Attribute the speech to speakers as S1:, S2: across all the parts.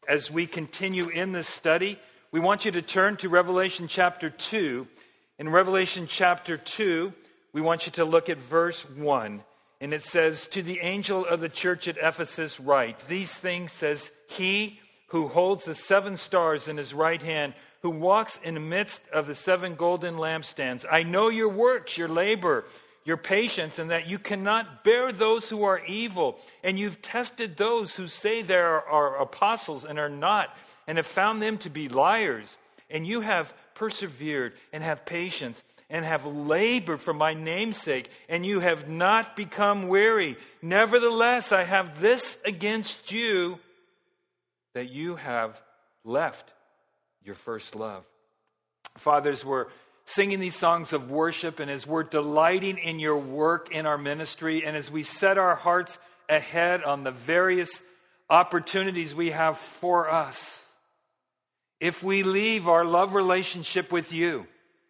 S1: As we continue in this study, we want you to turn to Revelation chapter 2. In Revelation chapter 2, we want you to look at verse 1. And it says, "To the angel of the church at Ephesus write, these things says he who holds the 7 stars in his right hand, who walks in the midst of the 7 golden lampstands. I know your works, your labor, your patience, and that you cannot bear those who are evil. And you've tested those who say they are apostles and are not, and have found them to be liars. And you have persevered and have patience and have labored for my name's sake, and you have not become weary. Nevertheless, I have this against you, that you have left your first love." Fathers, we're singing these songs of worship, and as we're delighting in your work in our ministry, and as we set our hearts ahead on the various opportunities we have for us, if we leave our love relationship with you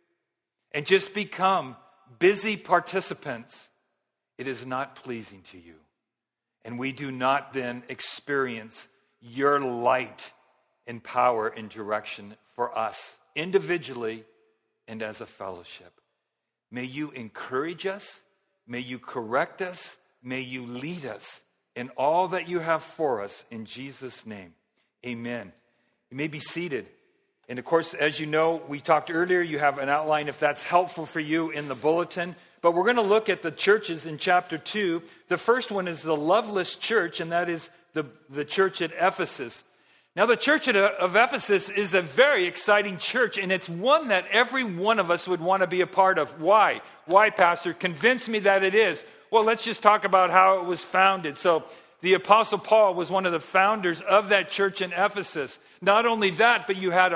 S1: and just become busy participants, it is not pleasing to you. And we do not then experience your light and power and direction for us individually and as a fellowship. May you encourage us. May you correct us. May you lead us in all that you have for us in Jesus' name. Amen. You may be seated. And of course, as you know, we talked earlier, you have an outline if that's helpful for you in the bulletin. But we're going to look at the churches in chapter 2. The first one is the loveless church, and that is the church at Ephesus. Now, the church of Ephesus is a very exciting church, and it's one that every one of us would want to be a part of. Why? Why, Pastor? Convince me that it is. Well, let's just talk about how it was founded. So, the Apostle Paul was one of the founders of that church in Ephesus. Not only that, but you had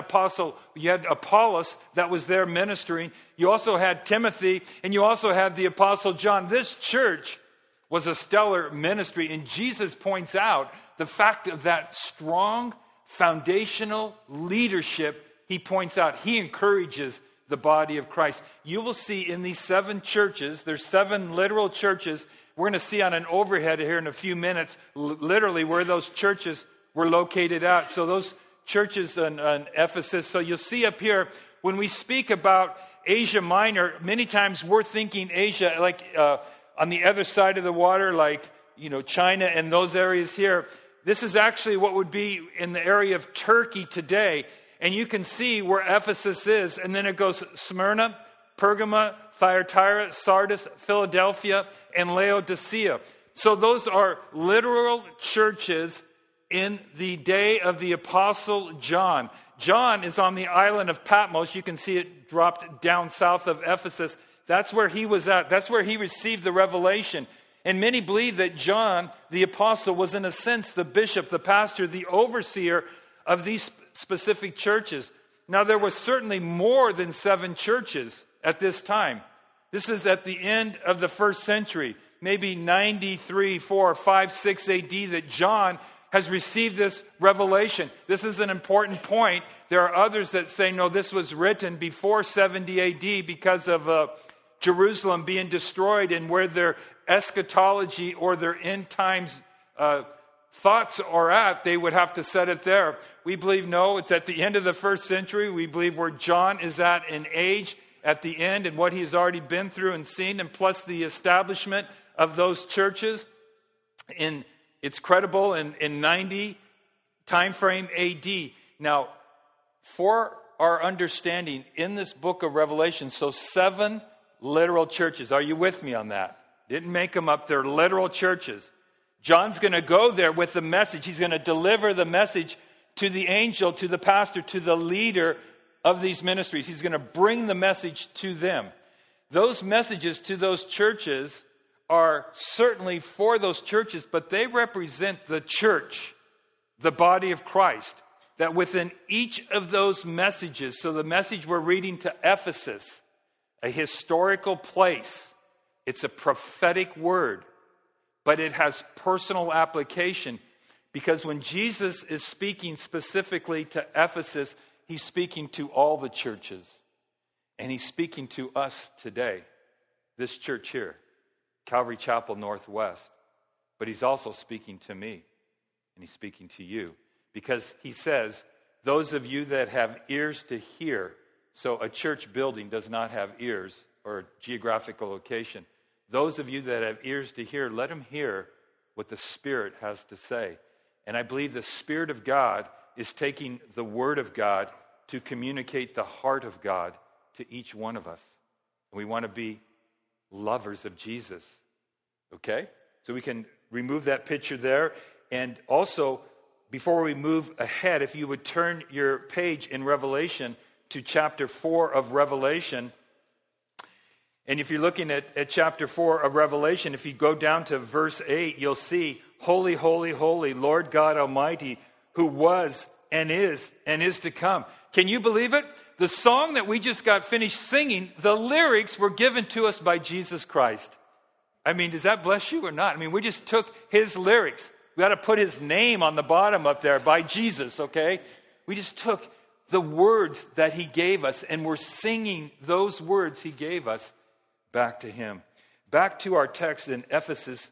S1: Apollos that was there ministering. You also had Timothy, and you also had the Apostle John. This church was a stellar ministry, and Jesus points out the fact of that strong foundational leadership. He points out, he encourages the body of Christ. You will see in these 7 churches, there's 7 literal churches. We're going to see on an overhead here in a few minutes, literally where those churches were located at. So those churches in Ephesus. So you'll see up here, when we speak about Asia Minor, many times we're thinking Asia like on the other side of the water, like, China and those areas here. This is actually what would be in the area of Turkey today. And you can see where Ephesus is. And then it goes Smyrna, Pergama, Thyatira, Sardis, Philadelphia, and Laodicea. So those are literal churches in the day of the Apostle John. John is on the island of Patmos. You can see it dropped down south of Ephesus. That's where he was at. That's where he received the revelation. And many believe that John, the apostle, was in a sense the bishop, the pastor, the overseer of these specific churches. Now, there was certainly more than 7 churches at this time. This is at the end of the 1st century, maybe 93, 4, 5, 6 AD, that John has received this revelation. This is an important point. There are others that say, no, this was written before 70 AD because of Jerusalem being destroyed, and where their eschatology or their end times thoughts are at, they would have to set it there. We believe, no, it's at the end of the 1st century. We believe where John is at in age at the end and what he's already been through and seen, and plus the establishment of those churches. It's credible in 90 time frame AD. Now, for our understanding in this book of Revelation, so 7 literal churches. Are you with me on that? Didn't make them up. They're literal churches. John's going to go there with the message. He's going to deliver the message to the angel, to the pastor, to the leader of these ministries. He's going to bring the message to them. Those messages to those churches are certainly for those churches, but they represent the church, the body of Christ. That within each of those messages, so the message we're reading to Ephesus, a historical place, it's a prophetic word, but it has personal application, because when Jesus is speaking specifically to Ephesus, he's speaking to all the churches, and he's speaking to us today, this church here, Calvary Chapel Northwest. But he's also speaking to me, and he's speaking to you, because he says, those of you that have ears to hear, so a church building does not have ears or geographical location. Those of you that have ears to hear, let them hear what the Spirit has to say. And I believe the Spirit of God is taking the Word of God to communicate the heart of God to each one of us. And we want to be lovers of Jesus. Okay? So we can remove that picture there. And also, before we move ahead, if you would turn your page in Revelation to chapter 4 of Revelation. And if you're looking at chapter 4 of Revelation, if you go down to verse 8, you'll see, Holy, holy, holy, Lord God Almighty, who was and is to come. Can you believe it? The song that we just got finished singing, the lyrics were given to us by Jesus Christ. I mean, does that bless you or not? I mean, we just took his lyrics. We got to put his name on the bottom up there, by Jesus, okay? We just took the words that he gave us, and we're singing those words he gave us back to him. Back to our text in Ephesus,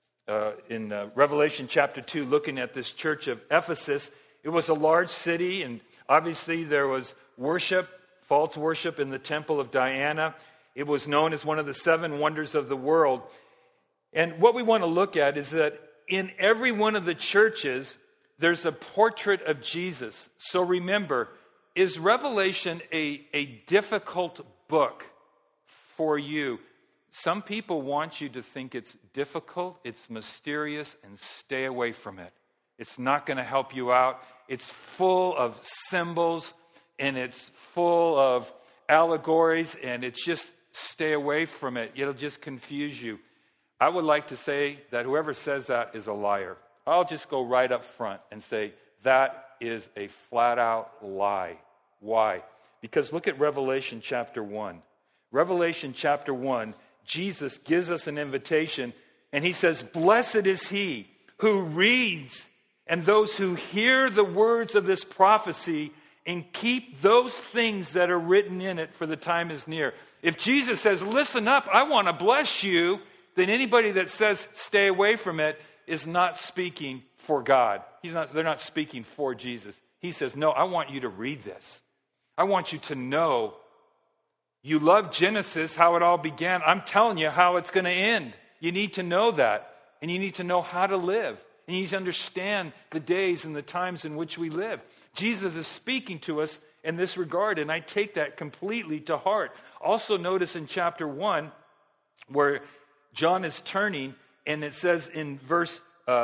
S1: in Revelation chapter 2, looking at this church of Ephesus. It was a large city, and obviously there was worship, false worship in the temple of Diana. It was known as one of the 7 wonders of the world. And what we want to look at is that in every one of the churches, there's a portrait of Jesus. So remember, is Revelation a difficult book for you? Some people want you to think it's difficult, it's mysterious, and stay away from it. It's not going to help you out. It's full of symbols, and it's full of allegories, and it's just stay away from it. It'll just confuse you. I would like to say that whoever says that is a liar. I'll just go right up front and say that is a flat-out lie. Why? Because look at Revelation chapter 1. Revelation chapter 1, Jesus gives us an invitation, and he says, Blessed is he who reads and those who hear the words of this prophecy and keep those things that are written in it, for the time is near. If Jesus says, listen up, I want to bless you, then anybody that says stay away from it is not speaking for God. They're not speaking for Jesus. He says, no, I want you to read this. I want you to know. You love Genesis, how it all began. I'm telling you how it's going to end. You need to know that. And you need to know how to live. And you need to understand the days and the times in which we live. Jesus is speaking to us in this regard, and I take that completely to heart. Also notice in chapter 1 where John is turning, and it says in verse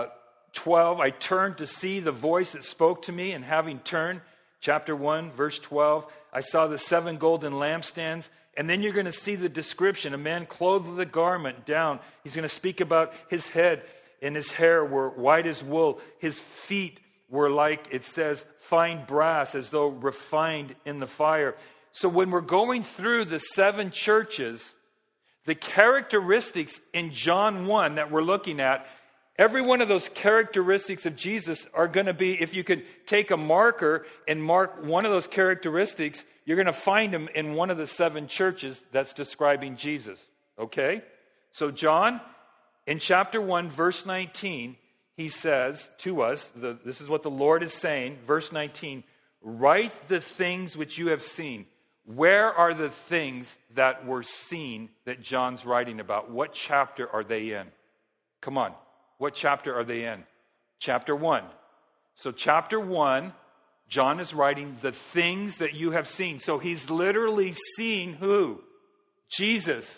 S1: 12, I turned to see the voice that spoke to me, and having turned, chapter 1, verse 12, I saw the 7 golden lampstands. And then you're going to see the description, a man clothed with a garment down. He's going to speak about his head, and his hair were white as wool. His feet were like, it says, fine brass, as though refined in the fire. So when we're going through the 7 churches, the characteristics in John 1 that we're looking at, every one of those characteristics of Jesus are going to be, if you could take a marker and mark one of those characteristics, you're going to find them in one of the 7 churches that's describing Jesus. Okay? So John, in chapter 1, verse 19, he says to us, this is what the Lord is saying, verse 19, write the things which you have seen. Where are the things that were seen that John's writing about? What chapter are they in? Come on. What chapter are they in? Chapter 1. So chapter 1, John is writing the things that you have seen. So he's literally seen who? Jesus.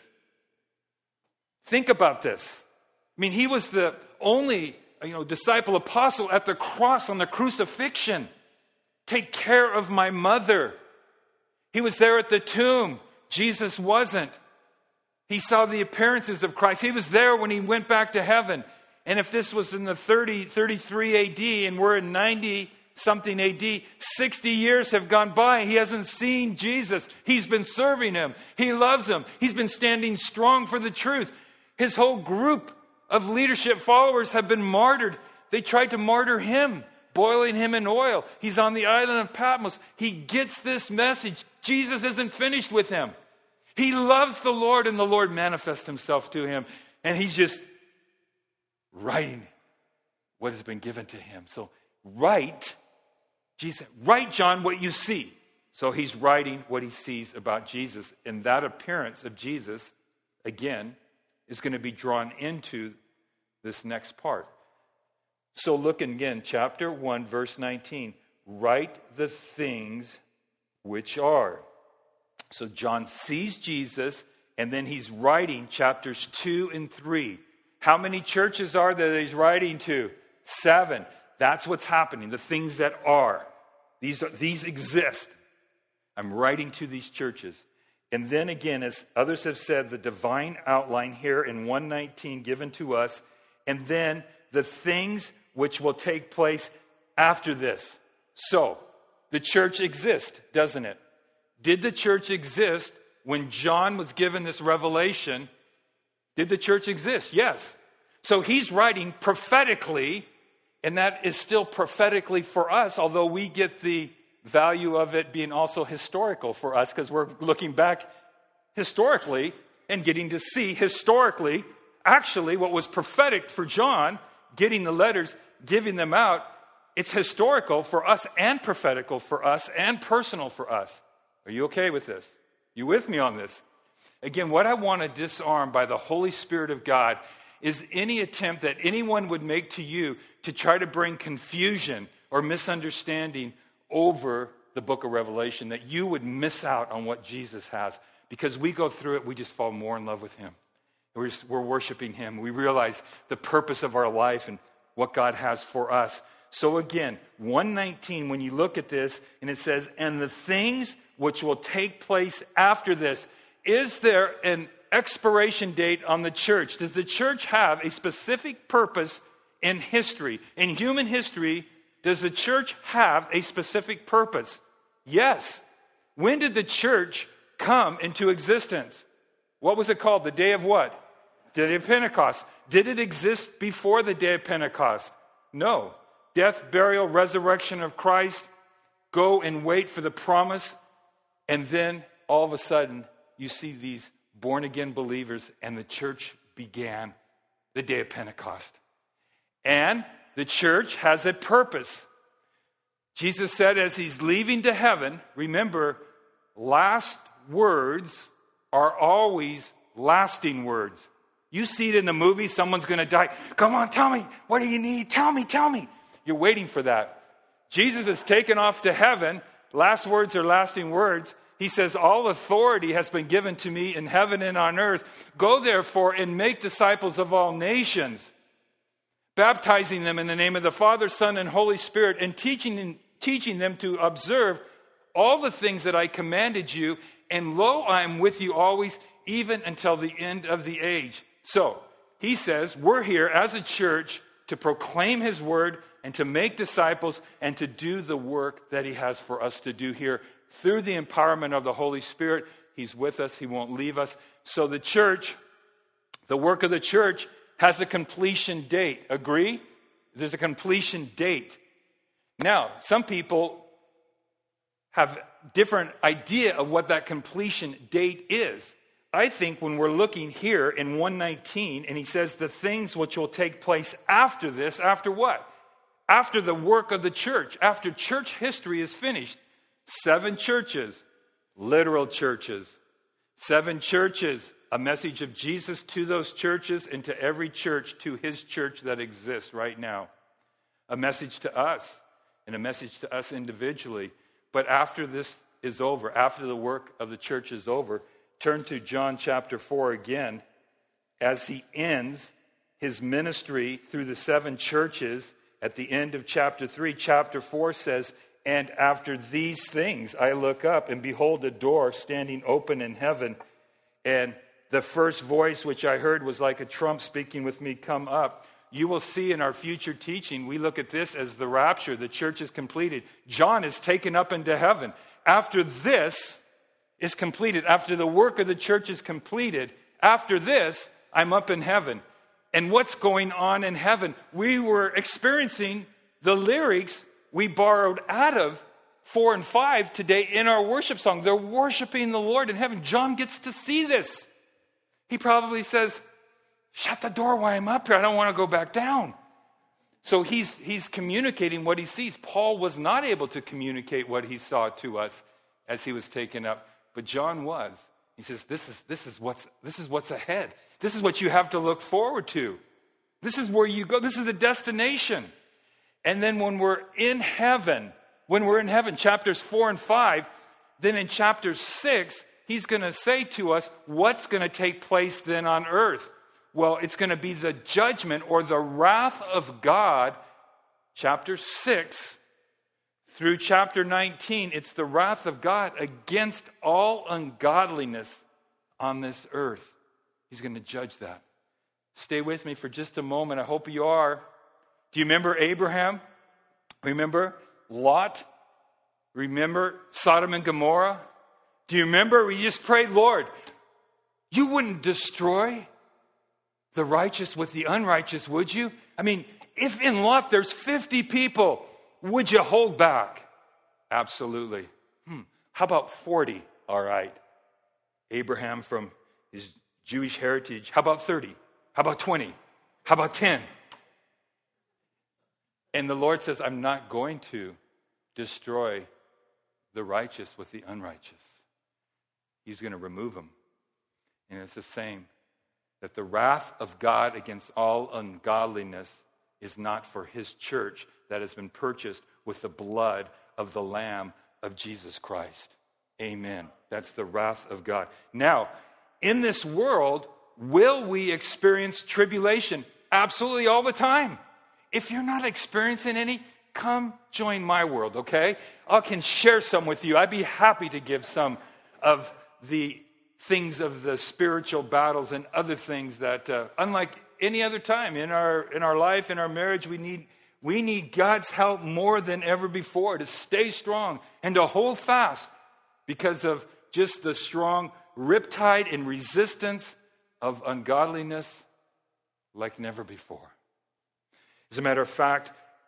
S1: Think about this. I mean, he was the only, disciple apostle at the cross on the crucifixion. Take care of my mother. He was there at the tomb. Jesus wasn't. He saw the appearances of Christ. He was there when he went back to heaven. And if this was in the 33 AD and we're in 90-something AD, 60 years have gone by. He hasn't seen Jesus. He's been serving him. He loves him. He's been standing strong for the truth. His whole group of leadership followers have been martyred. They tried to martyr him, boiling him in oil. He's on the island of Patmos. He gets this message. Jesus isn't finished with him. He loves the Lord, and the Lord manifests himself to him. And he's just writing what has been given to him. So write Jesus, write, John, what you see. So he's writing what he sees about Jesus. And that appearance of Jesus, again, is going to be drawn into this next part. So look again, chapter 1, verse 19. Write the things which are. So John sees Jesus, and then he's writing chapters 2 and 3. How many churches are there that he's writing to? 7. That's what's happening. The things that are. These exist. I'm writing to these churches. And then again, as others have said, the divine outline here in 1:19 given to us. And then the things which will take place after this. So, the church exists, doesn't it? Did the church exist when John was given this revelation? Did the church exist? Yes. So he's writing prophetically, and that is still prophetically for us, although we get the value of it being also historical for us because we're looking back historically and getting to see historically actually what was prophetic for John, getting the letters, giving them out. It's historical for us and prophetical for us and personal for us. Are you okay with this? You with me on this? Again, what I want to disarm by the Holy Spirit of God is any attempt that anyone would make to you to try to bring confusion or misunderstanding over the book of Revelation, that you would miss out on what Jesus has. Because we go through it, we just fall more in love with him. We're worshiping him. We realize the purpose of our life and what God has for us. So again, 1:19, when you look at this, and it says, and the things which will take place after this. Is there an expiration date on the church? Does the church have a specific purpose in history? In human history, does the church have a specific purpose? Yes. When did the church come into existence? What was it called? The day of what? The day of Pentecost. Did it exist before the day of Pentecost? No. Death, burial, resurrection of Christ. Go and wait for the promise. And then all of a sudden, you see these born-again believers, and the church began the day of Pentecost. And the church has a purpose. Jesus said as he's leaving to heaven, remember, last words are always lasting words. You see it in the movie, someone's going to die. Come on, tell me, what do you need? Tell me. You're waiting for that. Jesus is taken off to heaven. Last words are lasting words. He says, all authority has been given to me in heaven and on earth. Go therefore and make disciples of all nations, baptizing them in the name of the Father, Son, and Holy Spirit, and teaching them to observe all the things that I commanded you. And lo, I am with you always, even until the end of the age. So, he says, we're here as a church to proclaim his word and to make disciples and to do the work that he has for us to do here. Through the empowerment of the Holy Spirit, he's with us. He won't leave us. So the church, the work of the church, has a completion date. Agree? There's a completion date. Now, some people have different idea of what that completion date is. I think when we're looking here in 1:19, and he says the things which will take place after this, after what? After the work of the church, after church history is finished. 7 churches, literal churches. 7 churches, a message of Jesus to those churches and to every church, to his church that exists right now. A message to us and a message to us individually. But after this is over, after the work of the church is over, turn to John chapter 4 again as he ends his ministry through the 7 churches. At the end of chapter 3, chapter 4 says, and after these things I look up, and behold a door standing open in heaven. And the first voice which I heard was like a trump speaking with me, come up. You will see in our future teaching, we look at this as the rapture. The church is completed. John is taken up into heaven. After this is completed, after the work of the church is completed, after this, I'm up in heaven. And what's going on in heaven? We were experiencing the lyrics we borrowed out of 4 and 5 today in our worship song. They're worshiping the Lord in heaven. John gets to see this. He probably says, shut the door while I'm up here. I don't want to go back down. So he's communicating what he sees. Paul was not able to communicate what he saw to us as he was taken up, but John was. He says, this is what's ahead. This is what you have to look forward to. This is where you go. This is the destination. And then when we're in heaven, chapters 4 and 5, then in chapter 6, he's going to say to us what's going to take place then on earth. Well, it's going to be the judgment or the wrath of God, chapter 6 through chapter 19. It's the wrath of God against all ungodliness on this earth. He's going to judge that. Stay with me for just a moment. I hope you are. Do you remember Abraham? Remember Lot? Remember Sodom and Gomorrah? Do you remember? We just prayed, Lord, you wouldn't destroy the righteous with the unrighteous, would you? I mean, if in Lot there's 50 people, would you hold back? Absolutely. How about 40? All right. Abraham from his Jewish heritage. How about 30? How about 20? How about 10? And the Lord says, I'm not going to destroy the righteous with the unrighteous. He's going to remove them. And it's the same, that the wrath of God against all ungodliness is not for his church that has been purchased with the blood of the Lamb of Jesus Christ. Amen. That's the wrath of God. Now, in this world, will we experience tribulation? Absolutely, all the time. If you're not experiencing any, come join my world, okay? I can share some with you. I'd be happy to give some of the things of the spiritual battles and other things that, unlike any other time in our life, in our marriage, we need God's help more than ever before to stay strong and to hold fast because of just the strong riptide and resistance of ungodliness like never before. As a matter of fact,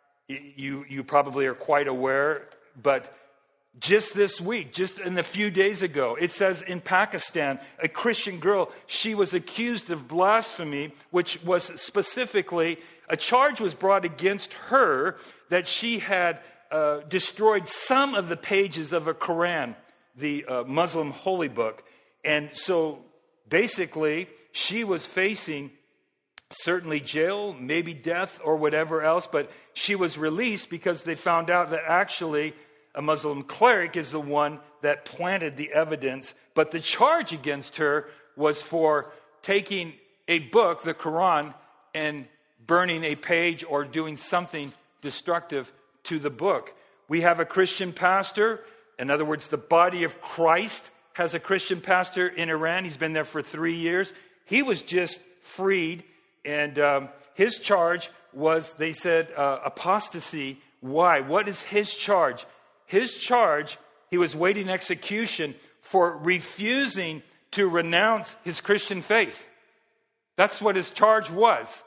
S1: you probably are quite aware, but just this week, just in a few days ago, it says in Pakistan, a Christian girl, she was accused of blasphemy, which was specifically, a charge was brought against her that she had destroyed some of the pages of a Quran, the Muslim holy book. And so basically, she was facing certainly jail, maybe death or whatever else, but she was released because they found out that actually a Muslim cleric is the one that planted the evidence. But the charge against her was for taking a book, the Quran, and burning a page or doing something destructive to the book. We have a Christian pastor. In other words, the body of Christ has a Christian pastor in Iran. He's been there for 3 years. He was just freed. And his charge was, they said, apostasy. Why? What is his charge? His charge, he was waiting execution for refusing to renounce his Christian faith. That's what his charge was.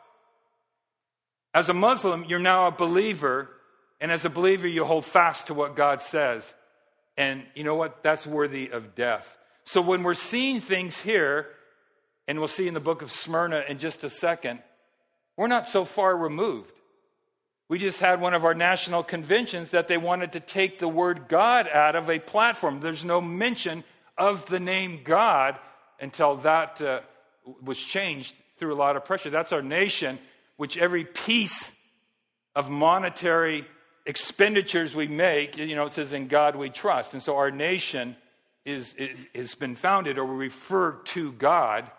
S1: As a Muslim, you're now a believer. And as a believer, you hold fast to what God says. And you know what? That's worthy of death. So when we're seeing things here, and we'll see in the book of Smyrna in just a second, we're not so far removed. We just had one of our national conventions that they wanted to take the word God out of a platform. There's no mention of the name God until that was changed through a lot of pressure. That's our nation, which every piece of monetary expenditures we make, it says in God we trust. And so our nation has been founded, or we refer to God,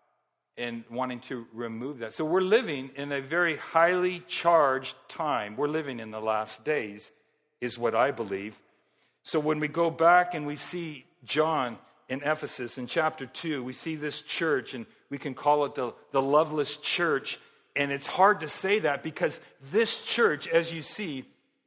S1: and wanting to remove that. So we're living in a very highly charged time. We're living in the last days, is what I believe. So when we go back and we see John in Ephesus in chapter 2, we see this church, and we can call it the loveless church. And it's hard to say that because this church, as you see,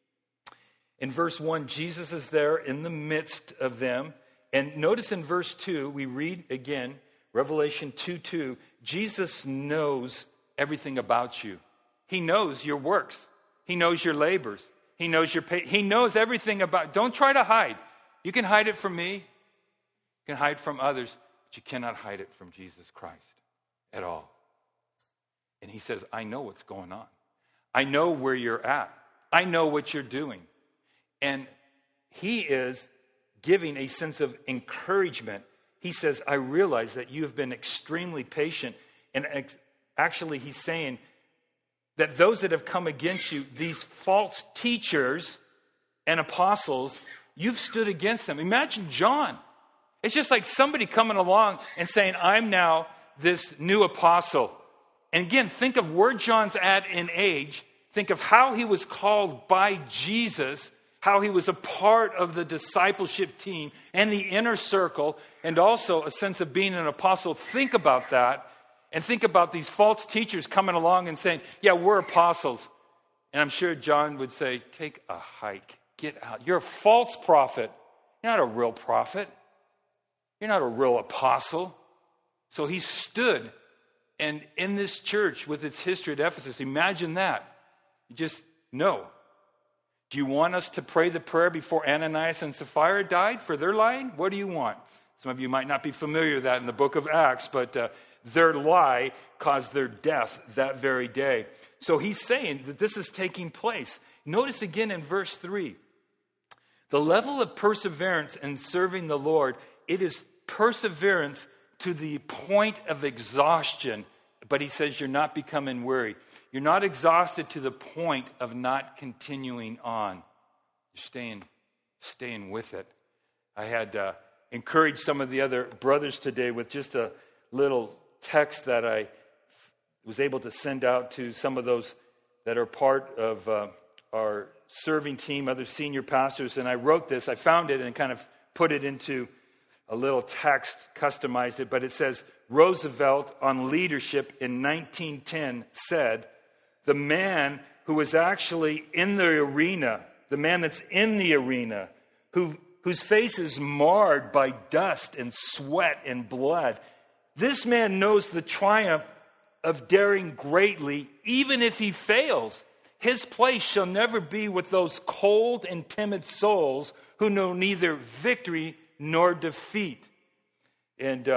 S1: in verse 1, Jesus is there in the midst of them. And notice in verse 2, we read again, Revelation 2:2, Jesus knows everything about you. He knows your works. He knows your labors. He knows your pain. He knows everything about. Don't try to hide. You can hide it from me. You can hide from others, but you cannot hide it from Jesus Christ at all. And he says, I know what's going on. I know where you're at. I know what you're doing. And he is giving a sense of encouragement. He says, I realize that you have been extremely patient. And actually, he's saying that those that have come against you, these false teachers and apostles, you've stood against them. Imagine John. It's just like somebody coming along and saying, I'm now this new apostle. And again, think of where John's at in age. Think of how he was called by Jesus, how he was a part of the discipleship team and the inner circle, and also a sense of being an apostle. Think about that, and think about these false teachers coming along and saying, yeah, we're apostles. And I'm sure John would say, take a hike, get out. You're a false prophet. You're not a real prophet. You're not a real apostle. So he stood, and in this church with its history at Ephesus, imagine that. You just know. Do you want us to pray the prayer before Ananias and Sapphira died for their lying? What do you want? Some of you might not be familiar with that in the book of Acts, but their lie caused their death that very day. So he's saying that this is taking place. Notice again in verse 3, the level of perseverance in serving the Lord, it is perseverance to the point of exhaustion. But he says you're not becoming weary. You're not exhausted to the point of not continuing on. You're staying with it. I had encouraged some of the other brothers today with just a little text that I was able to send out to some of those that are part of our serving team, other senior pastors. And I wrote this. I found it and kind of put it into a little text, customized it. But it says, Roosevelt on leadership in 1910 said, the man who was actually in the arena, the man that's in the arena, whose face is marred by dust and sweat and blood, this man knows the triumph of daring greatly, even if he fails. His place shall never be with those cold and timid souls who know neither victory nor defeat. And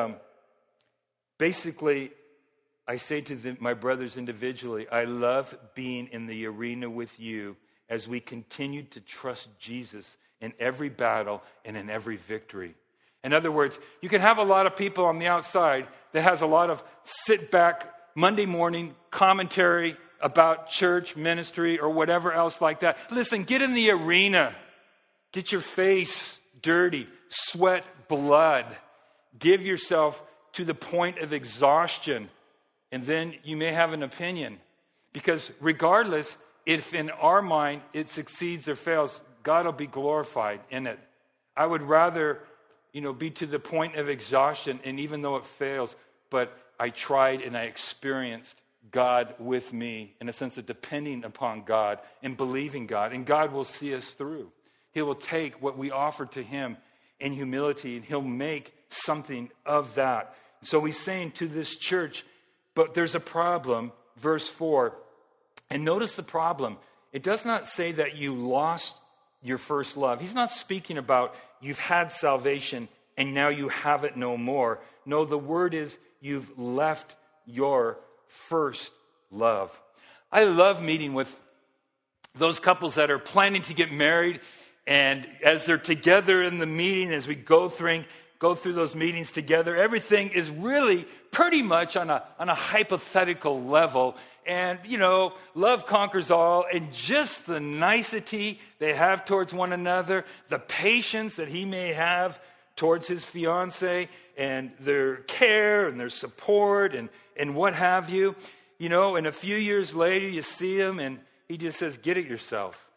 S1: basically, I say to my brothers individually, I love being in the arena with you as we continue to trust Jesus in every battle and in every victory. In other words, you can have a lot of people on the outside that has a lot of sit back Monday morning commentary about church, ministry, or whatever else like that. Listen, get in the arena. Get your face dirty. Sweat blood. Give yourself to the point of exhaustion. And then you may have an opinion. Because regardless, if in our mind it succeeds or fails, God will be glorified in it. I would rather, be to the point of exhaustion, and even though it fails, but I tried and I experienced God with me in a sense of depending upon God and believing God. And God will see us through. He will take what we offer to Him in humility, and He'll make something of that. So He's saying to this church, but there's a problem, verse 4. And notice the problem. It does not say that you lost your first love. He's not speaking about you've had salvation and now you have it no more. No, the word is you've left your first love. I love meeting with those couples that are planning to get married, and as they're together in the meeting, as we go through those meetings together, everything is really pretty much on a hypothetical level. And, love conquers all, and just the nicety they have towards one another, the patience that he may have towards his fiancée, and their care and their support and what have you. And a few years later, you see him, and he just says, get it yourself.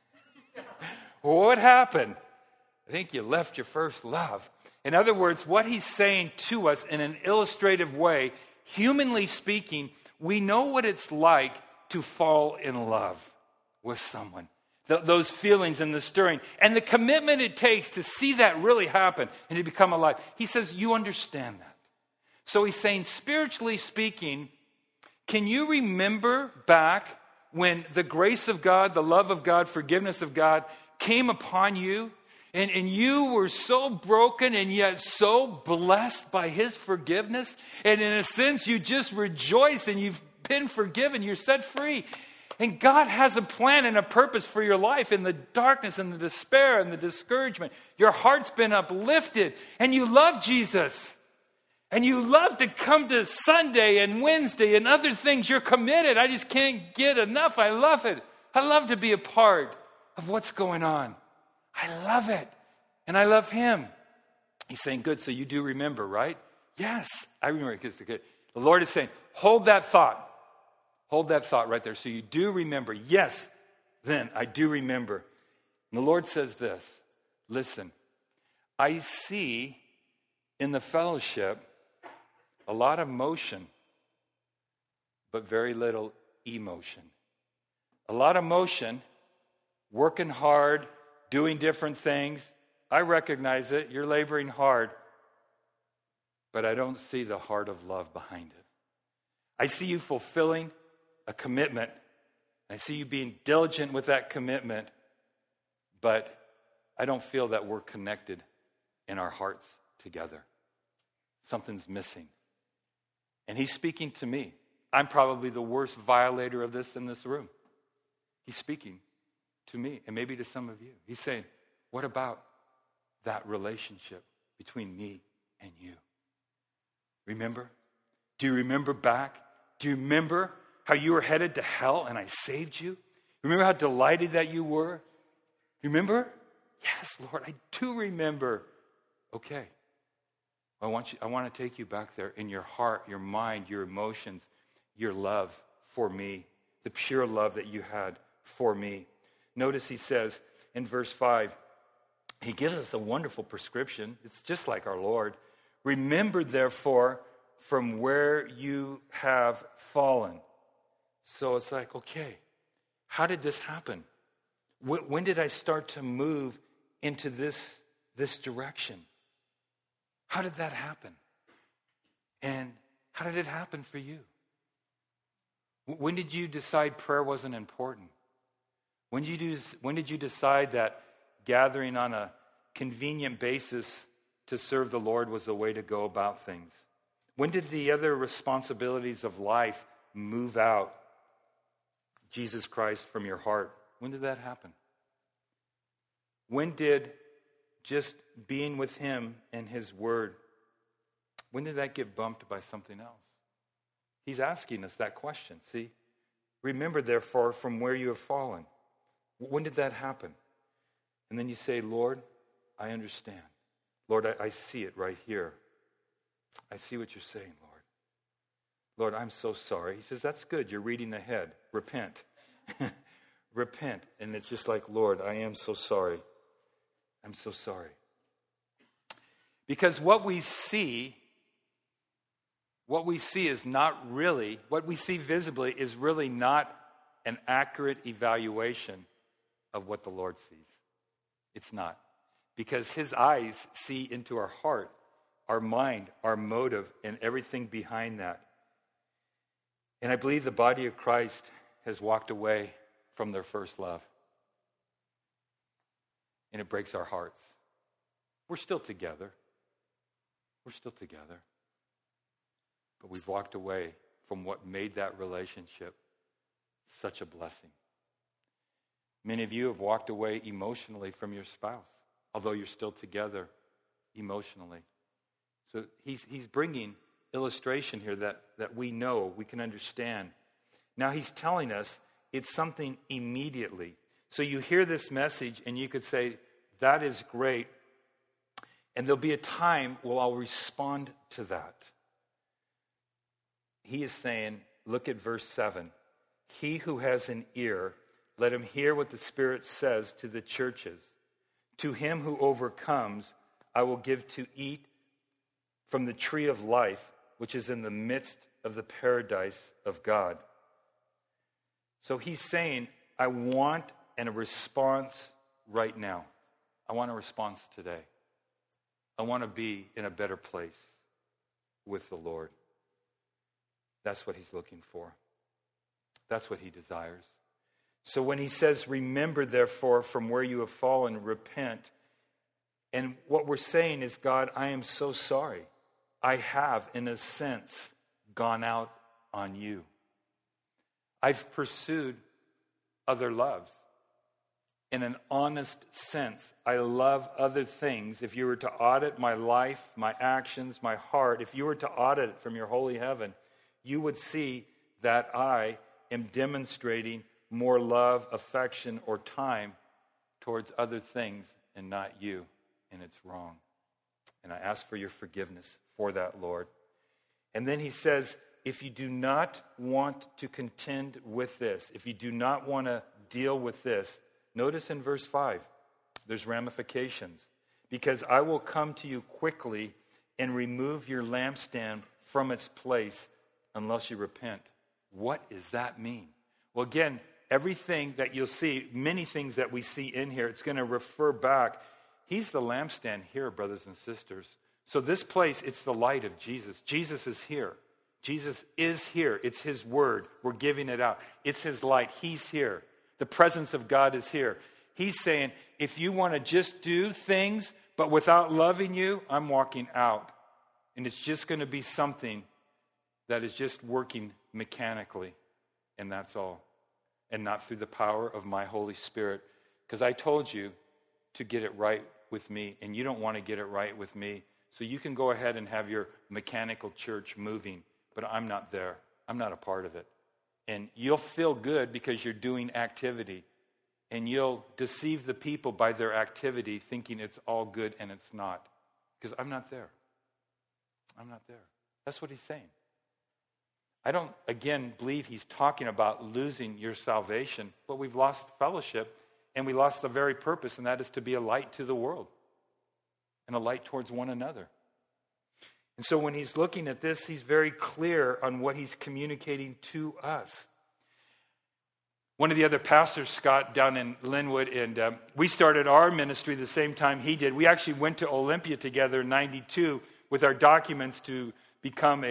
S1: What happened? I think you left your first love. In other words, what he's saying to us in an illustrative way, humanly speaking, we know what it's like to fall in love with someone. Those feelings and the stirring and the commitment it takes to see that really happen and to become alive. He says, you understand that. So he's saying, spiritually speaking, can you remember back when the grace of God, the love of God, forgiveness of God came upon you? And you were so broken and yet so blessed by His forgiveness. And in a sense, you just rejoice and you've been forgiven. You're set free. And God has a plan and a purpose for your life in the darkness and the despair and the discouragement. Your heart's been uplifted and you love Jesus. And you love to come to Sunday and Wednesday and other things. You're committed. I just can't get enough. I love it. I love to be a part of what's going on. I love it. And I love him. He's saying, good, so you do remember, right? Yes, I remember. The Lord is saying, hold that thought. Hold that thought right there. So you do remember. Yes, then I do remember. And the Lord says this, listen, I see in the fellowship a lot of motion, but very little emotion. A lot of motion, working hard, doing different things. I recognize it. You're laboring hard. But I don't see the heart of love behind it. I see you fulfilling a commitment. I see you being diligent with that commitment. But I don't feel that we're connected in our hearts together. Something's missing. And he's speaking to me. I'm probably the worst violator of this in this room. He's speaking to me and maybe to some of you. He's saying, what about that relationship between me and you? Remember? Do you remember back? Do you remember how you were headed to hell and I saved you? Remember how delighted that you were? Remember? Yes, Lord, I do remember. Okay. I want to take you back there in your heart, your mind, your emotions, your love for me, the pure love that you had for me. Notice he says in verse 5, he gives us a wonderful prescription. It's just like our Lord. Remember, therefore, from where you have fallen. So it's like, okay, how did this happen? When did I start to move into this direction? How did that happen? And how did it happen for you? When did you decide prayer wasn't important? When did you decide that gathering on a convenient basis to serve the Lord was the way to go about things? When did the other responsibilities of life move out Jesus Christ from your heart? When did that happen? When did just being with him and his word, when did that get bumped by something else? He's asking us that question. See, remember, therefore, from where you have fallen. When did that happen? And then you say, Lord, I understand. Lord, I see it right here. I see what you're saying, Lord. Lord, I'm so sorry. He says, that's good. You're reading ahead. Repent. Repent. And it's just like, Lord, I am so sorry. I'm so sorry. Because what we see is not really, what we see visibly is really not an accurate evaluation of what the Lord sees. It's not. Because his eyes see into our heart, our mind, our motive, and everything behind that. And I believe the body of Christ has walked away from their first love. And it breaks our hearts. We're still together. We're still together. But we've walked away from what made that relationship such a blessing. Many of you have walked away emotionally from your spouse, although you're still together emotionally. So he's bringing illustration here that we know, we can understand. Now he's telling us it's something immediately. So you hear this message and you could say, that is great. And there'll be a time where I'll respond to that. He is saying, look at verse 7. He who has an ear, let him hear what the Spirit says to the churches. To him who overcomes, I will give to eat from the tree of life, which is in the midst of the paradise of God. So he's saying, I want a response right now. I want a response today. I want to be in a better place with the Lord. That's what he's looking for. That's what he desires. So when he says, remember, therefore, from where you have fallen, repent. And what we're saying is, God, I am so sorry. I have, in a sense, gone out on you. I've pursued other loves. In an honest sense, I love other things. If you were to audit my life, my actions, my heart, if you were to audit it from your holy heaven, you would see that I am demonstrating more love, affection, or time towards other things and not you. And it's wrong. And I ask for your forgiveness for that, Lord. And then he says, if you do not want to contend with this, if you do not want to deal with this, notice in verse 5, there's ramifications. Because I will come to you quickly and remove your lampstand from its place unless you repent. What does that mean? Well, again, everything that you'll see, many things that we see in here, it's going to refer back. He's the lampstand here, brothers and sisters. So this place, it's the light of Jesus. Jesus is here. Jesus is here. It's his word. We're giving it out. It's his light. He's here. The presence of God is here. He's saying, if you want to just do things, but without loving you, I'm walking out. And it's just going to be something that is just working mechanically. And that's all. And not through the power of my Holy Spirit. Because I told you to get it right with me. And you don't want to get it right with me. So you can go ahead and have your mechanical church moving. But I'm not there. I'm not a part of it. And you'll feel good because you're doing activity. And you'll deceive the people by their activity thinking it's all good and it's not. Because I'm not there. I'm not there. That's what he's saying. I don't, again, believe he's talking about losing your salvation. But we've lost fellowship and we lost the very purpose, and that is to be a light to the world. And a light towards one another. And so when he's looking at this, he's very clear on what he's communicating to us. One of the other pastors, Scott, down in Linwood, and we started our ministry the same time he did. We actually went to Olympia together in 92 with our documents to become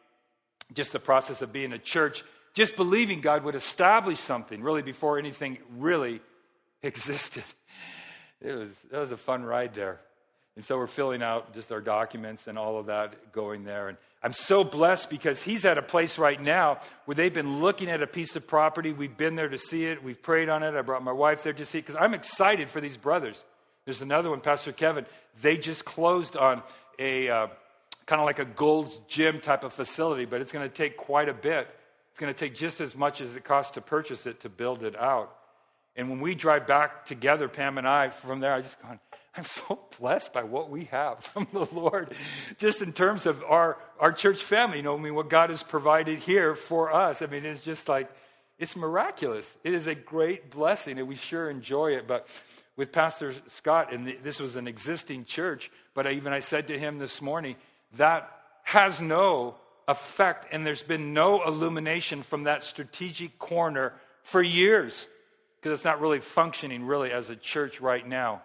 S1: just the process of being a church, just believing God would establish something really before anything really existed. That was a fun ride there. And so we're filling out just our documents and all of that going there. And I'm so blessed because he's at a place right now where they've been looking at a piece of property. We've been there to see it. We've prayed on it. I brought my wife there to see it because I'm excited for these brothers. There's another one, Pastor Kevin. They just closed on a kind of like a Gold's Gym type of facility, but it's going to take quite a bit. It's going to take just as much as it costs to purchase it to build it out. And when we drive back together, Pam and I, from there, I just gone, I'm so blessed by what we have from the Lord, just in terms of our church family. What God has provided here for us. I mean, it's just like, it's miraculous. It is a great blessing, and we sure enjoy it. But with Pastor Scott, and this was an existing church, but I said to him this morning, that has no effect, and there's been no illumination from that strategic corner for years, because it's not really functioning really as a church right now.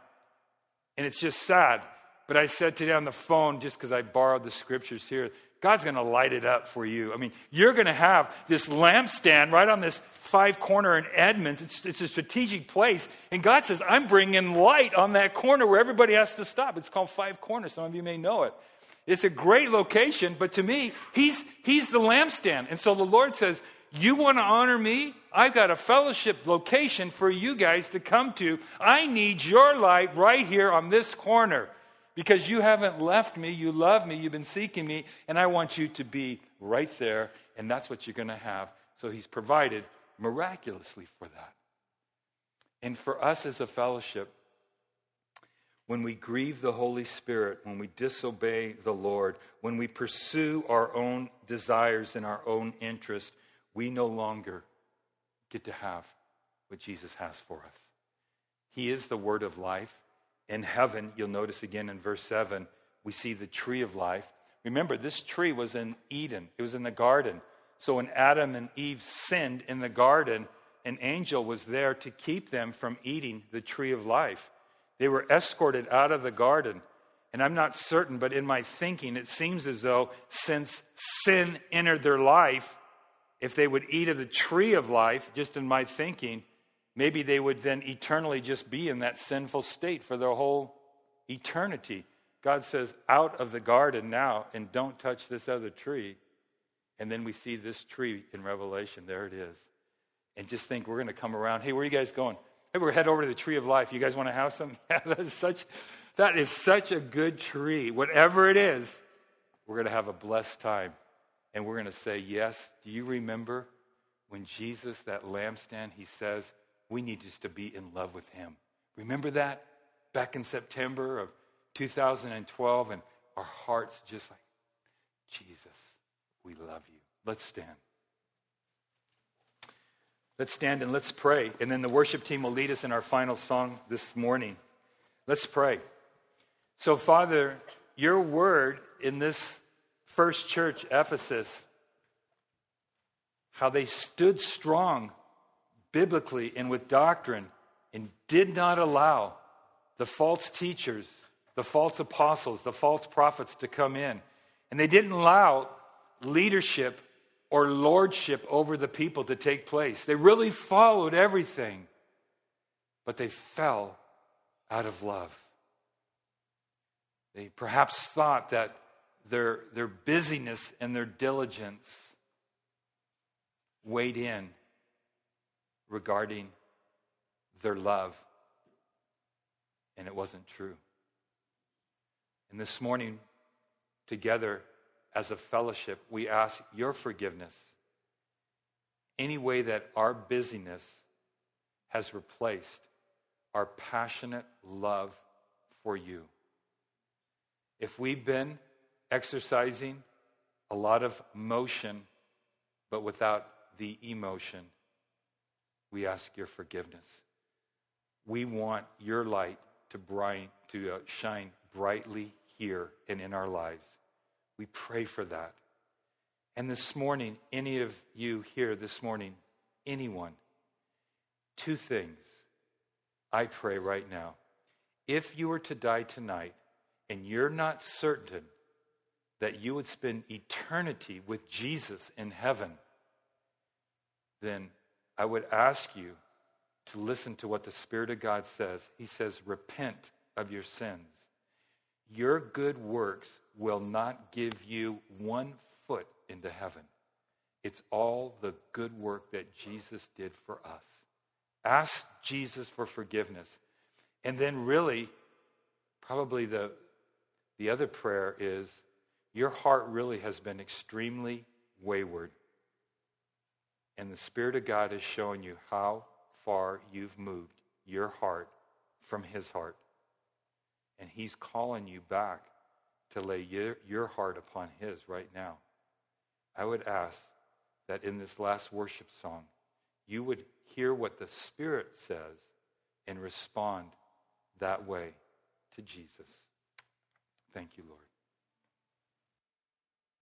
S1: And it's just sad. But I said today on the phone, just because I borrowed the scriptures here, God's going to light it up for you. I mean, you're going to have this lampstand right on this 5-corner in Edmonds. It's a strategic place. And God says, I'm bringing light on that corner where everybody has to stop. It's called 5 Corners. Some of you may know it. It's a great location, but to me, he's the lampstand. And so the Lord says, you want to honor me? I've got a fellowship location for you guys to come to. I need your light right here on this corner because you haven't left me. You love me. You've been seeking me. And I want you to be right there. And that's what you're going to have. So he's provided miraculously for that. And for us as a fellowship, when we grieve the Holy Spirit, when we disobey the Lord, when we pursue our own desires and our own interest, we no longer get to have what Jesus has for us. He is the word of life. In heaven, you'll notice again in verse 7, we see the tree of life. Remember, this tree was in Eden. It was in the garden. So when Adam and Eve sinned in the garden, an angel was there to keep them from eating the tree of life. They were escorted out of the garden. And I'm not certain, but in my thinking, it seems as though since sin entered their life, if they would eat of the tree of life, just in my thinking, maybe they would then eternally just be in that sinful state for their whole eternity. God says, out of the garden now, and don't touch this other tree. And then we see this tree in Revelation. There it is. and just think we're going to come around. Hey, where are you guys going? Hey, we're going to head over to the tree of life. You guys want to have some? Yeah, that is such a good tree. Whatever it is, we're going to have a blessed time. And we're going to say, yes, do you remember when Jesus, that lampstand, he says, we need just to be in love with him. Remember that? Back in September of 2012, and our hearts just like, Jesus, we love you. Let's stand. Let's stand and let's pray. And then the worship team will lead us in our final song this morning. Let's pray. So, Father, your word in this first church, Ephesus, how they stood strong biblically and with doctrine and did not allow the false teachers, the false apostles, the false prophets to come in. And they didn't allow leadership or lordship over the people to take place. They really followed everything, but they fell out of love. They perhaps thought that their busyness and their diligence weighed in regarding their love, and it wasn't true. And this morning, together as a fellowship, we ask your forgiveness. Any way that our busyness has replaced our passionate love for you. If we've been exercising a lot of motion, but without the emotion, we ask your forgiveness. We want your light to shine brightly here and in our lives. We pray for that. And this morning, any of you here this morning, anyone, two things I pray right now. If you were to die tonight and you're not certain that you would spend eternity with Jesus in heaven, then I would ask you to listen to what the Spirit of God says. He says, repent of your sins. Your good works will not give you 1 foot into heaven. It's all the good work that Jesus did for us. Ask Jesus for forgiveness. And then really, probably the other prayer is, your heart really has been extremely wayward. And the Spirit of God is showing you how far you've moved your heart from his heart. And he's calling you back to lay your heart upon his right now. I would ask that in this last worship song, you would hear what the Spirit says and respond that way to Jesus. Thank you, Lord.